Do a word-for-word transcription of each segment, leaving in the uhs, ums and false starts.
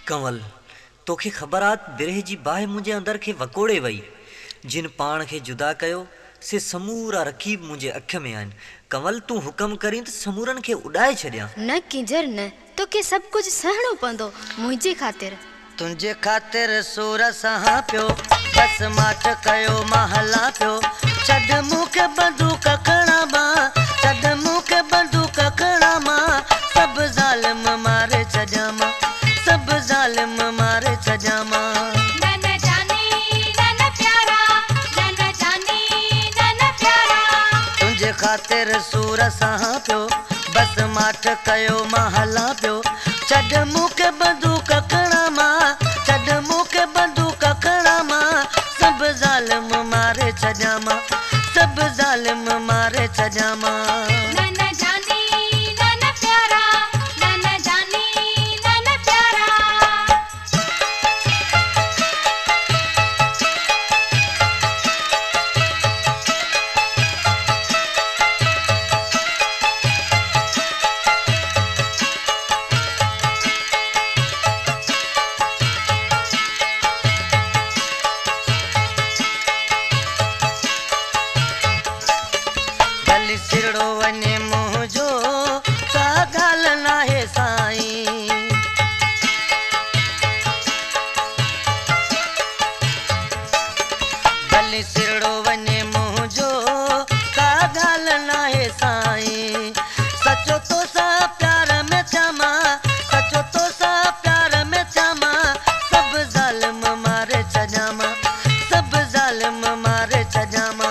कंवल तोखे ख़बरात बिरह जी बाहि मुझे अंदर के वकोड़े वई। जिन पाण के जुदा कयो से समूरा रकीब मुझे अख में आन। कंवल तू हुक्म करी तो समूरन के उड़ाए छड़िया। न किंजर न तो के सब कुछ सहणो पंदो मुझे खातिर। तुझे खातिर सूर सहा पियो बस माठ कयो महला पियो। छड मुख बंदूक खड़ा मां छड मुख बंदूक खड़ा मां सब जालिम मारे छजा मां सब जालिम मारे छजा मां। तुझे खातिर सूर सहा पियो बस माठ कयो महला पियो। छड मुख बंदूक खड़ा मां छड मुख बंदूक खड़ा मां सब जालिम मारे छजा मां सब जालिम मारे छजा मां। सिरड़ो वने मुझो का गाल ना है साईं। गली सिरड़ो वने मुझो का गाल ना है साईं। सचो तो सा प्यार में चमा सचो तो सा प्यार में चमा सब जालिम मारे छजा मां सब जालिम मारे छजा मां।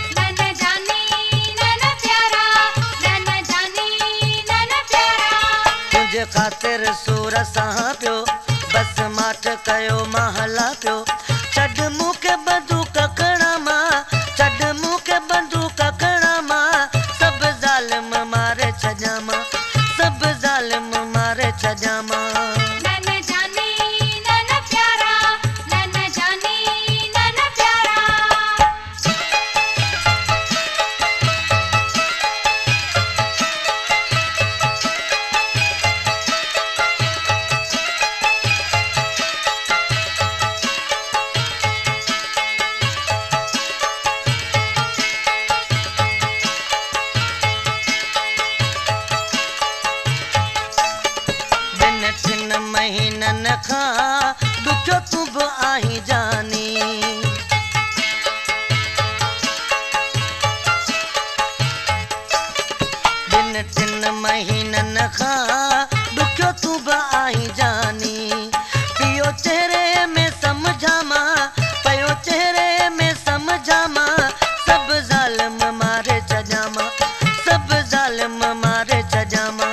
तुझे खातिर सूर सहा पियो बस माठ कयो महला पियो। छड मुख बंदूक खड़ा मां छड मुख बंदूक खड़ा मां सब जालिम मारे छजा मां सब जालिम मारे छजा मां। तिन महीनन खां दुखियो तू बि आहीं जानी। बिन टिन महीनन खां दुखियो तू बि आहीं जानी। पियो चेहरे में समझा मां पयो चेहरे में समझा मां सब जालिम मारे छजा मां सब जालिम मारे छजा मां।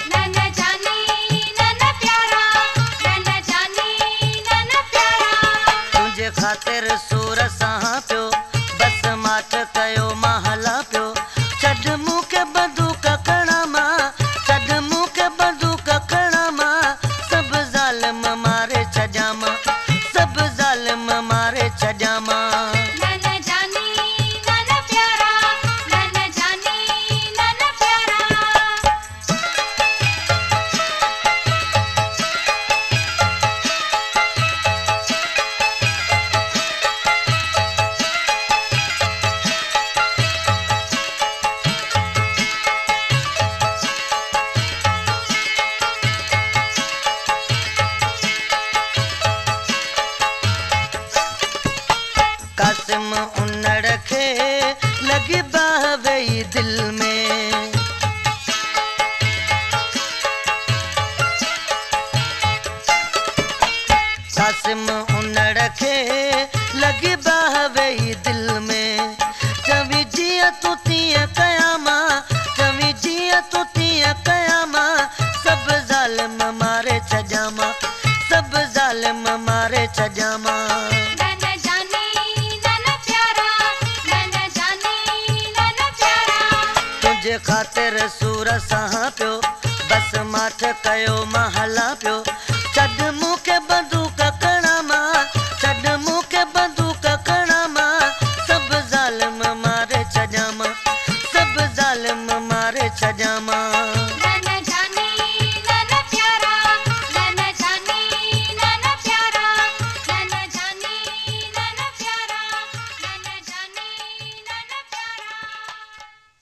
खातिर सूर सहा पियो बस माठ कयो महला पियो। छड मुख बंदूक खड़ा मां छड मुख बंदूक खड़ा मां सब जालिम मारे छजा मां सब जालिम मारे छजा मां। कासिम उन्नड़ के लगी बाह वही दिल में। कासिम उन्नड़ के लगी बाह वही दिल में। चवी जिया तू तिया कयामा चवी जिया तू तिया कयामा सब जालिम मारे छजा मां सब जालिम मारे छजा मां। तुझे खातिर सूर सहा पियो बस माठ कयो महला पियो। छड मुख बंदूक